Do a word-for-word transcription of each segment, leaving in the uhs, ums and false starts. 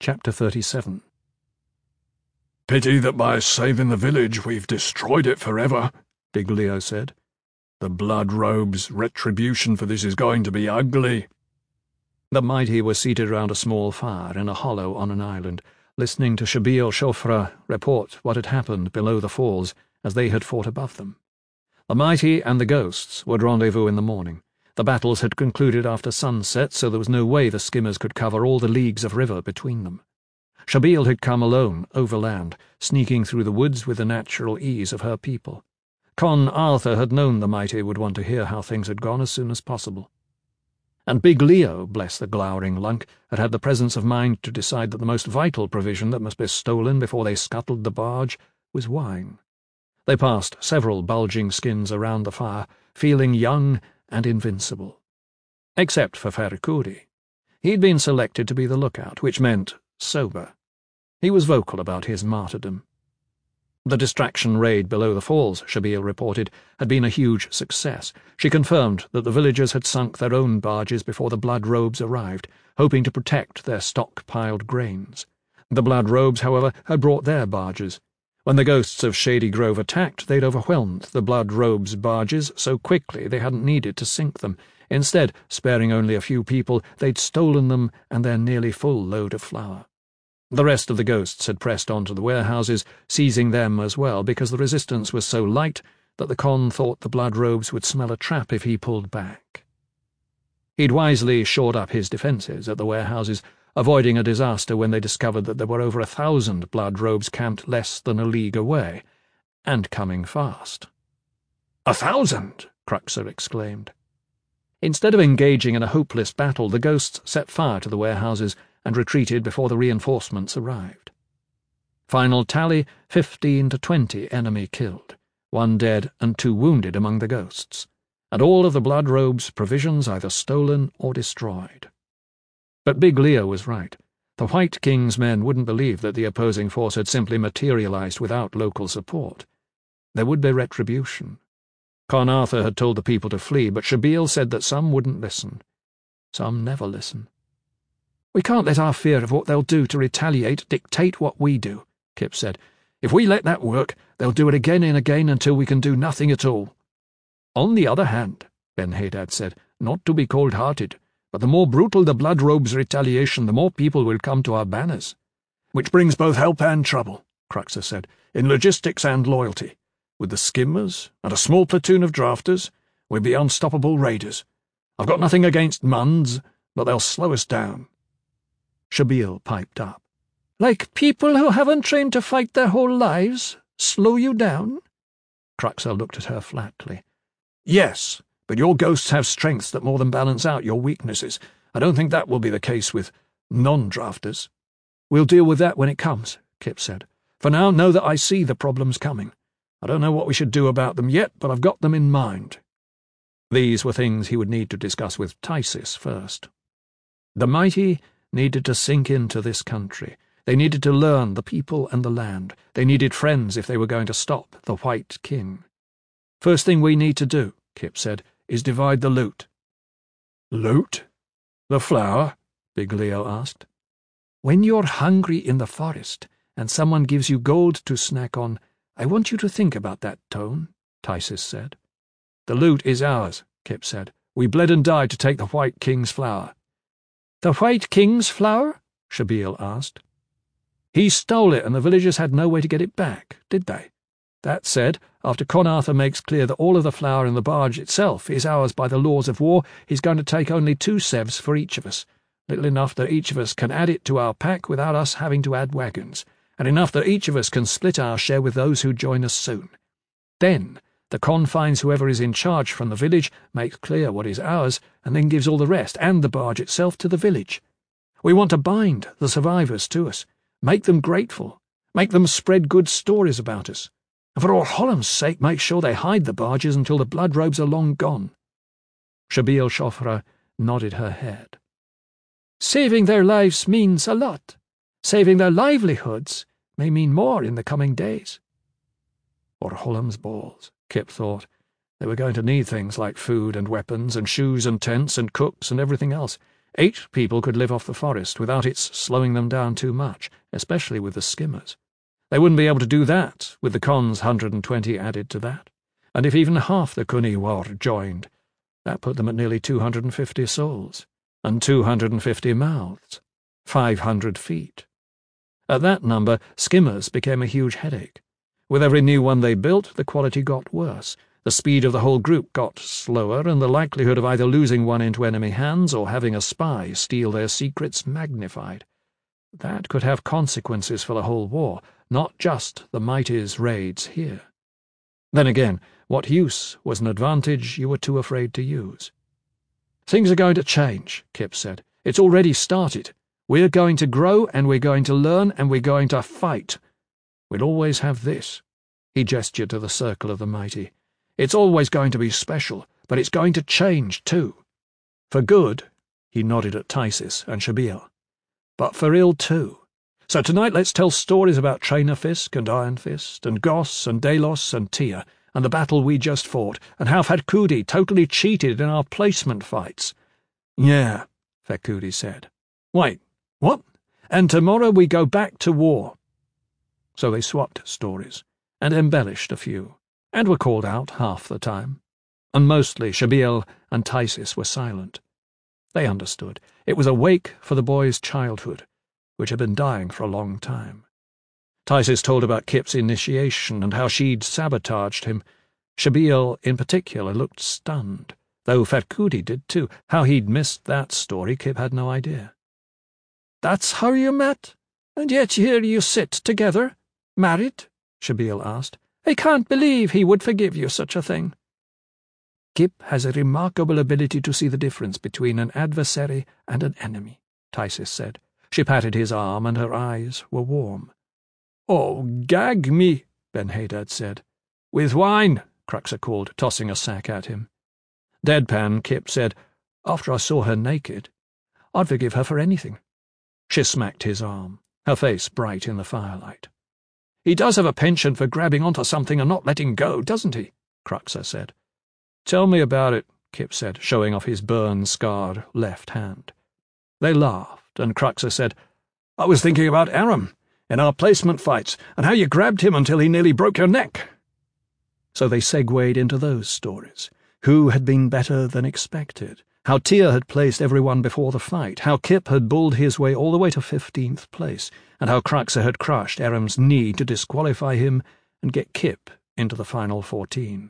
Chapter thirty-seven. "Pity that by saving the village we've destroyed it forever," Big Leo said. "The Blood Robe's retribution for this is going to be ugly." The mighty were seated round a small fire in a hollow on an island, listening to Shabil Shofra report what had happened below the falls as they had fought above them. The mighty and the ghosts would rendezvous in the morning. The battles had concluded after sunset, so there was no way the skimmers could cover all the leagues of river between them. Shabil had come alone, overland, sneaking through the woods with the natural ease of her people. Con Arthur had known the mighty would want to hear how things had gone as soon as possible. And Big Leo, bless the glowering lunk, had had the presence of mind to decide that the most vital provision that must be stolen before they scuttled the barge was wine. They passed several bulging skins around the fire, feeling young and invincible. Except for Ferikuri. He'd been selected to be the lookout, which meant sober. He was vocal about his martyrdom. The distraction raid below the falls, Shabil reported, had been a huge success. She confirmed that the villagers had sunk their own barges before the Blood Robes arrived, hoping to protect their stockpiled grains. The Blood Robes, however, had brought their barges. When the ghosts of Shady Grove attacked, they'd overwhelmed the Blood Robes' barges so quickly they hadn't needed to sink them. Instead, sparing only a few people, they'd stolen them and their nearly full load of flour. The rest of the ghosts had pressed on to the warehouses, seizing them as well, because the resistance was so light that the Con thought the Blood Robes would smell a trap if he pulled back. He'd wisely shored up his defences at the warehouses, avoiding a disaster when they discovered that there were over a thousand Blood Robes camped less than a league away, and coming fast. "A thousand!" Cruxer exclaimed. Instead of engaging in a hopeless battle, the ghosts set fire to the warehouses and retreated before the reinforcements arrived. Final tally, fifteen to twenty enemy killed, one dead and two wounded among the ghosts, and all of the Blood Robes' provisions either stolen or destroyed. But Big Leo was right. The White King's men wouldn't believe that the opposing force had simply materialized without local support. There would be retribution. Con Arthur had told the people to flee, but Shabil said that some wouldn't listen. Some never listen. "We can't let our fear of what they'll do to retaliate dictate what we do," Kip said. "If we let that work, they'll do it again and again until we can do nothing at all." "On the other hand," Ben Hadad said, "not to be cold-hearted, but the more brutal the Blood Robes' retaliation, the more people will come to our banners." "Which brings both help and trouble," Cruxer said, "in logistics and loyalty. With the skimmers and a small platoon of drafters, we'll be unstoppable raiders. I've got nothing against Munds, but they'll slow us down." Shabil piped up. "Like people who haven't trained to fight their whole lives? Slow you down?" Cruxer looked at her flatly. "Yes, but your ghosts have strengths that more than balance out your weaknesses. I don't think that will be the case with non-drafters." "We'll deal with that when it comes," Kip said. "For now, know that I see the problems coming. I don't know what we should do about them yet, but I've got them in mind." These were things he would need to discuss with Tysis first. The mighty needed to sink into this country. They needed to learn the people and the land. They needed friends if they were going to stop the White King. "First thing we need to do," Kip said, "is divide the loot." "Loot? The flour?" Big Leo asked. "When you're hungry in the forest and someone gives you gold to snack on, I want you to think about that tone," Tysis said. "The loot is ours," Kip said. "We bled and died to take the White King's flour." "The White King's flour?" Shabil asked. "He stole it and the villagers had no way to get it back, did they? That said, after Con Arthur makes clear that all of the flour in the barge itself is ours by the laws of war, he's going to take only two sevs for each of us, little enough that each of us can add it to our pack without us having to add wagons, and enough that each of us can split our share with those who join us soon. Then the Con finds whoever is in charge from the village, makes clear what is ours, and then gives all the rest, and the barge itself, to the village. We want to bind the survivors to us, make them grateful, make them spread good stories about us, and for Or Hollem's sake make sure they hide the barges until the Blood Robes are long gone." Shabil Shofra nodded her head. "Saving their lives means a lot. Saving their livelihoods may mean more in the coming days." Or Hollem's balls, Kip thought. They were going to need things like food and weapons and shoes and tents and cooks and everything else, Eight people could live off the forest without its slowing them down too much, especially with the skimmers. They wouldn't be able to do that with the Khan's hundred and twenty added to that, and if even half the Kuniwar joined, that put them at nearly two hundred and fifty souls, and two hundred and fifty mouths, five hundred feet. At that number, skimmers became a huge headache. With every new one they built, the quality got worse. The speed of the whole group got slower, and the likelihood of either losing one into enemy hands or having a spy steal their secrets magnified. That could have consequences for the whole war, not just the Mighty's raids here. Then again, what use was an advantage you were too afraid to use? "Things are going to change," Kip said. "It's already started. We're going to grow, and we're going to learn, and we're going to fight. We'll always have this." He gestured to the circle of the Mighty. "It's always going to be special, but it's going to change too. For good," he nodded at Tysis and Shabil, "but for ill too. So tonight let's tell stories about Trainer Fisk and Iron Fist, and Goss and Delos and Tia, and the battle we just fought, and how Fatkudi totally cheated in our placement fights." "Yeah," Fatkudi said. "Wait, what? And tomorrow we go back to war." So they swapped stories, and embellished a few, and were called out half the time. And mostly Shabil and Tysis were silent. They understood. It was a wake for the boy's childhood, which had been dying for a long time. Tysis told about Kip's initiation and how she'd sabotaged him. Shabil, in particular, looked stunned, though Fatkudi did too. How he'd missed that story, Kip had no idea. "That's how you met? And yet here you sit together, married?" Shabil asked. "I can't believe he would forgive you such a thing." "Kip has a remarkable ability to see the difference between an adversary and an enemy," Tysis said. She patted his arm, and her eyes were warm. "Oh, gag me," Ben-Hadad said. "With wine," Cruxer called, tossing a sack at him. Deadpan, Kip said, "After I saw her naked, I'd forgive her for anything." She smacked his arm, her face bright in the firelight. "He does have a penchant for grabbing onto something and not letting go, doesn't he?" Cruxer said. "Tell me about it," Kip said, showing off his burn-scarred left hand. They laughed, and Cruxer said, "I was thinking about Aram, in our placement fights, and how you grabbed him until he nearly broke your neck." So they segued into those stories. Who had been better than expected? How Tia had placed everyone before the fight, how Kip had bulled his way all the way to fifteenth place, and how Cruxer had crushed Aram's need to disqualify him and get Kip into the final fourteen.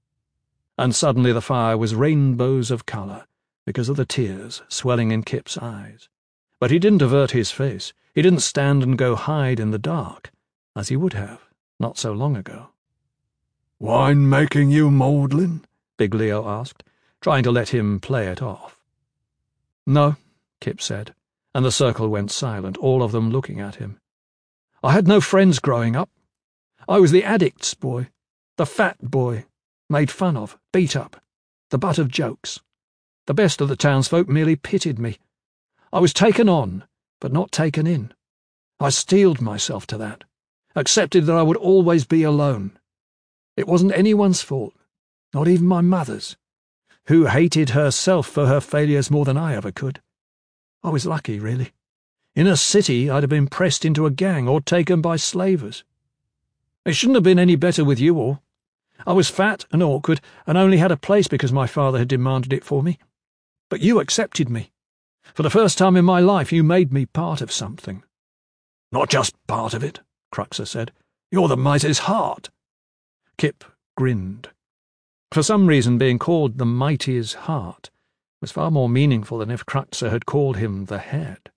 And suddenly the fire was rainbows of colour, because of the tears swelling in Kip's eyes. But he didn't avert his face. He didn't stand and go hide in the dark, as he would have, not so long ago. "Wine making you maudlin?" Big Leo asked, trying to let him play it off. "No," Kip said, and the circle went silent, all of them looking at him. "I had no friends growing up. I was the addict's boy, the fat boy, made fun of, beat up, the butt of jokes. The best of the townsfolk merely pitied me. I was taken on, but not taken in. I steeled myself to that, accepted that I would always be alone. It wasn't anyone's fault, not even my mother's, who hated herself for her failures more than I ever could. I was lucky, really. In a city, I'd have been pressed into a gang or taken by slavers. It shouldn't have been any better with you all. I was fat and awkward and only had a place because my father had demanded it for me. But you accepted me. For the first time in my life, you made me part of something." "Not just part of it," Cruxer said. "You're the Mighty's heart." Kip grinned. For some reason, being called the Mighty's heart was far more meaningful than if Cruxer had called him the head.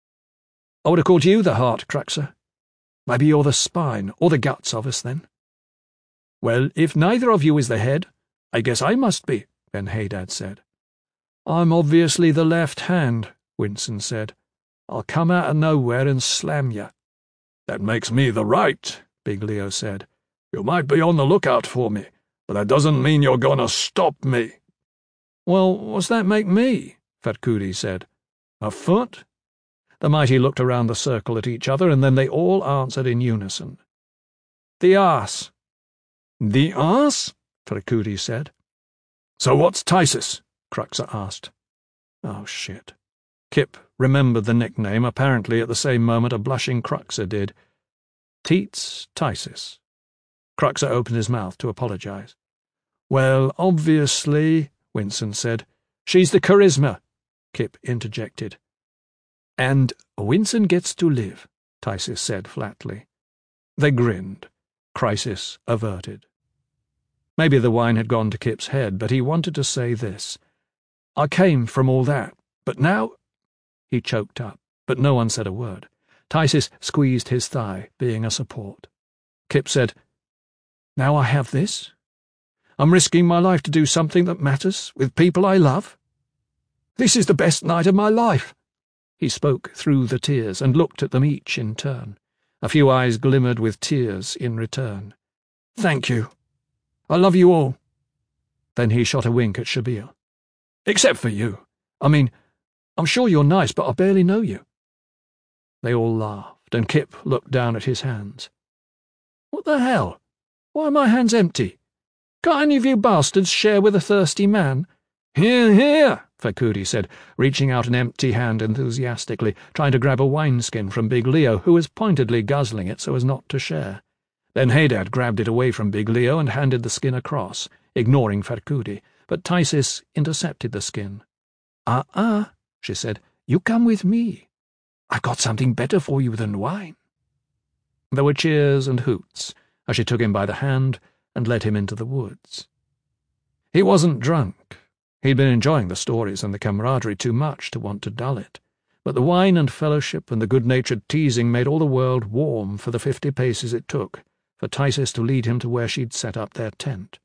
"I would have called you the heart, Cruxer. Maybe you're the spine, or the guts of us, then." "Well, if neither of you is the head, I guess I must be," Ben-Hadad said. "I'm obviously the left hand," Winston said. "I'll come out of nowhere and slam you." "That makes me the right," Big Leo said. "You might be on the lookout for me, but that doesn't mean you're going to stop me." "Well, what's that make me?" Fatkudi said. "A foot?" The Mighty looked around the circle at each other, and then they all answered in unison. "The arse." "The arse?" Fatkudi said. "So what's Tysis?" Cruxer asked. Oh, shit. Kip remembered the nickname apparently at the same moment a blushing Cruxer did. Teats Tysis. Cruxer opened his mouth to apologize. "Well, obviously," Winston said. "She's the charisma," Kip interjected. "And Winston gets to live," Tysis said flatly. They grinned. Crisis averted. Maybe the wine had gone to Kip's head, but he wanted to say this. "I came from all that, but now—" He choked up, but no one said a word. Tysis squeezed his thigh, being a support. Kip said, "Now I have this? I'm risking my life to do something that matters, with people I love? This is the best night of my life." He spoke through the tears and looked at them each in turn. A few eyes glimmered with tears in return. "Thank you. I love you all." Then he shot a wink at Shabir. "Except for you. I mean, I'm sure you're nice, but I barely know you." They all laughed, and Kip looked down at his hands. "What the hell? Why are my hands empty? Can't any of you bastards share with a thirsty man?" "Here, here," Fakudi said, reaching out an empty hand enthusiastically, trying to grab a wineskin from Big Leo, who was pointedly guzzling it so as not to share. Then Haydad grabbed it away from Big Leo and handed the skin across, ignoring Fakudi, but Tysis intercepted the skin. "Uh-uh," she said. "You come with me. I got something better for you than wine." There were cheers and hoots as she took him by the hand and led him into the woods. He wasn't drunk. He'd been enjoying the stories and the camaraderie too much to want to dull it, but the wine and fellowship and the good-natured teasing made all the world warm for the fifty paces it took for Tysis to lead him to where she'd set up their tent.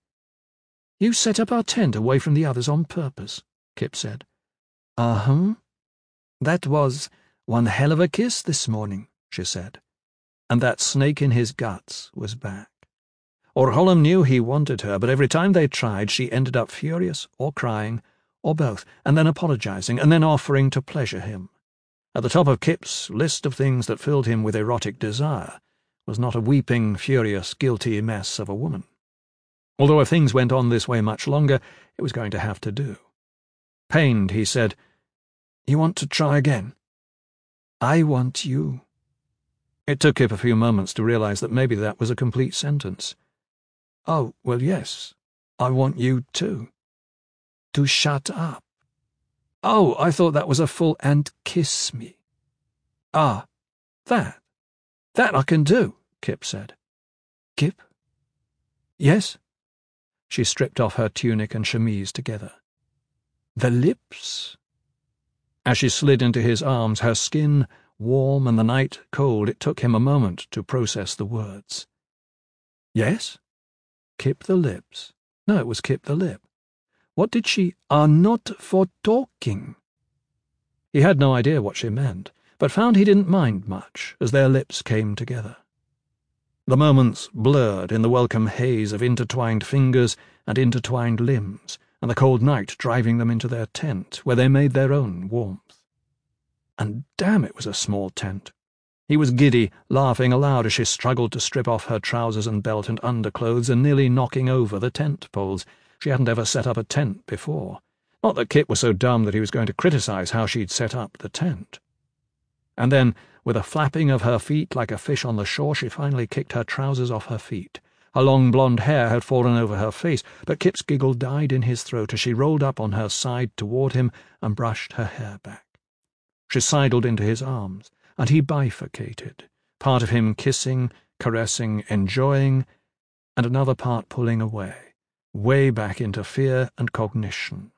"You set up our tent away from the others on purpose," Kip said. "Uh-huh. That was one hell of a kiss this morning," she said. And that snake in his guts was back. Orholm knew he wanted her, but every time they tried she ended up furious, or crying, or both, and then apologizing, and then offering to pleasure him. At the top of Kip's list of things that filled him with erotic desire was not a weeping, furious, guilty mess of a woman. Although if things went on this way much longer, it was going to have to do. Pained, he said, "You want to try again?" "I want you." It took Kip a few moments to realize that maybe that was a complete sentence. "Oh, well, yes, I want you too." "To shut up." "Oh, I thought that was a full and kiss me." "Ah, that. That I can do," Kip said. "Kip?" "Yes?" She stripped off her tunic and chemise together. "The lips?" As she slid into his arms, her skin warm and the night cold, it took him a moment to process the words. "Yes?" Kip the lips. No, it was Kip the lip. What did she— "Are not for talking." He had no idea what she meant, but found he didn't mind much as their lips came together. The moments blurred in the welcome haze of intertwined fingers and intertwined limbs, and the cold night driving them into their tent, where they made their own warmth. And damn, it was a small tent. He was giddy, laughing aloud as she struggled to strip off her trousers and belt and underclothes and nearly knocking over the tent poles. She hadn't ever set up a tent before. Not that Kip was so dumb that he was going to criticize how she'd set up the tent. And then, with a flapping of her feet like a fish on the shore, she finally kicked her trousers off her feet. Her long blonde hair had fallen over her face, but Kip's giggle died in his throat as she rolled up on her side toward him and brushed her hair back. She sidled into his arms, and he bifurcated, part of him kissing, caressing, enjoying, and another part pulling away, way back into fear and cognition.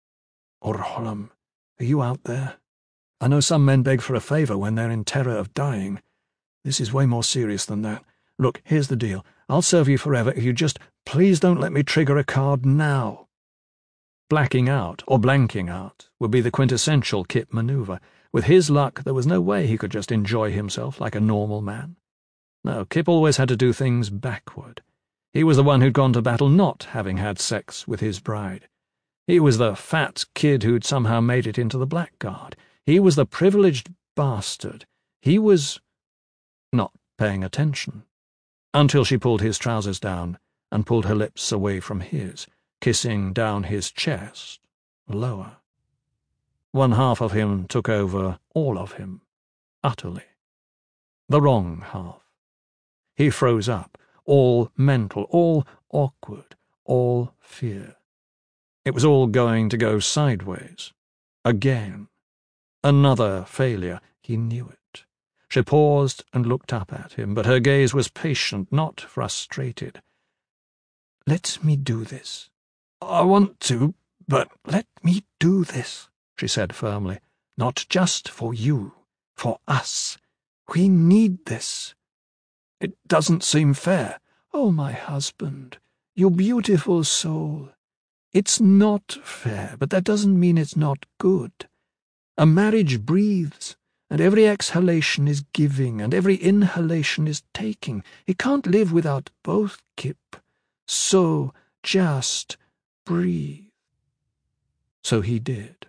"Orholm, are you out there? I know some men beg for a favor when they're in terror of dying. This is way more serious than that. Look, here's the deal. I'll serve you forever if you just— please don't let me trigger a card now." Blacking out, or blanking out, would be the quintessential Kip maneuver. With his luck, there was no way he could just enjoy himself like a normal man. No, Kip always had to do things backward. He was the one who'd gone to battle not having had sex with his bride. He was the fat kid who'd somehow made it into the Blackguard. He was the privileged bastard. He was— not paying attention. Until she pulled his trousers down and pulled her lips away from his, kissing down his chest, lower. One half of him took over all of him, utterly. The wrong half. He froze up, all mental, all awkward, all fear. It was all going to go sideways. Again. Another failure. He knew it. She paused and looked up at him, but her gaze was patient, not frustrated. "Let me do this. I want to, but let me do this," she said firmly. "Not just for you, for us. We need this." "It doesn't seem fair." "Oh, my husband, you beautiful soul. It's not fair, but that doesn't mean it's not good. A marriage breathes, and every exhalation is giving, and every inhalation is taking. It can't live without both, Kip. So just breathe." So he did.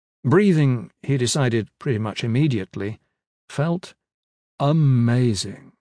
Breathing, he decided pretty much immediately, felt amazing.